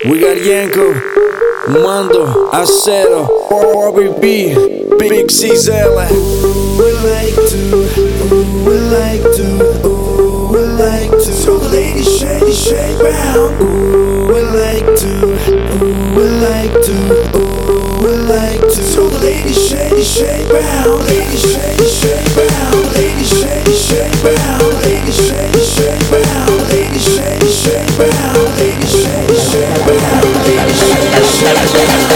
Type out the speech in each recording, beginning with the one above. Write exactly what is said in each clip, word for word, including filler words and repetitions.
We got Yanko, Mando, Acero, R B B, Big C Zella. Ooh, we like to, ooh, we like to, ooh, we like to. So the ladies shake, shake round. Ooh, we like to, ooh, we like to, ooh, we like to. So the ladies shake, shake round. Ladies shake, shake round. Ladies shake, shake round. Ladies shake, shake round. Ladies shake, shake round. Ladies shake, shake round. Ladies shake, shake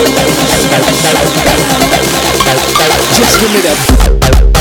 round. Just give me that.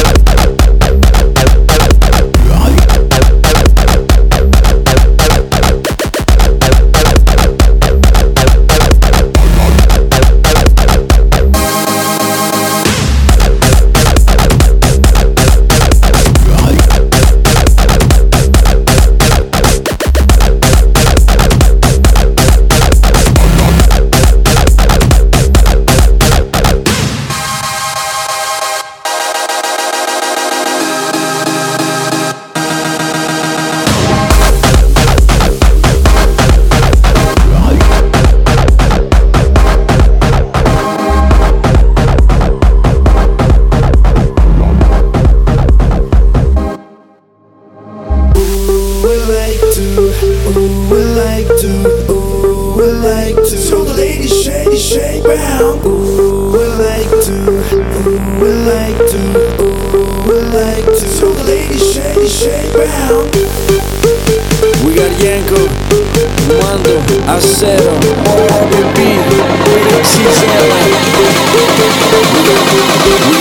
Ooh, we like to, ooh, we like to. So the ladies shake, shake round. Ooh, we like to, ooh, we like to, ooh, we like to. So the ladies shake, shake round. We got Yanko, Mando, Acero, R B B, Big C Zella. We got